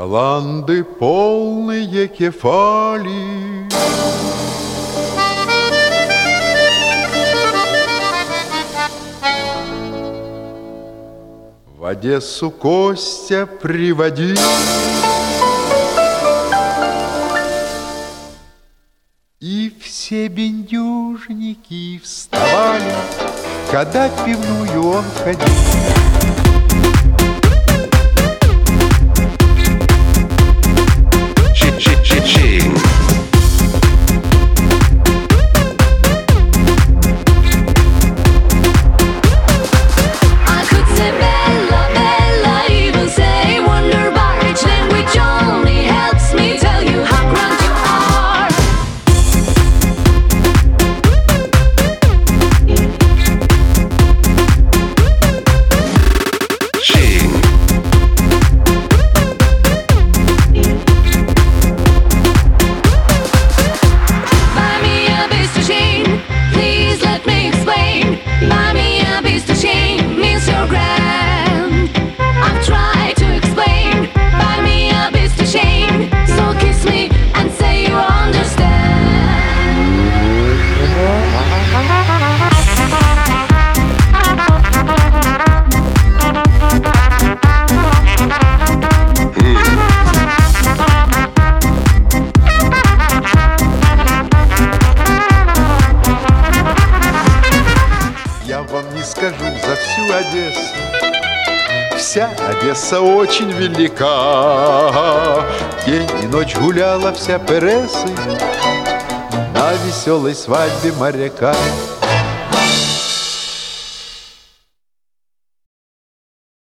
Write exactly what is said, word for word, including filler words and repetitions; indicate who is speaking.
Speaker 1: Голланды полные кефали, в Одессу Костя приводил. И все бендюжники вставали, когда в пивную он ходил. Скажу за всю Одессу, вся Одесса очень велика. День и ночь гуляла вся Пересы на веселой свадьбе моряка.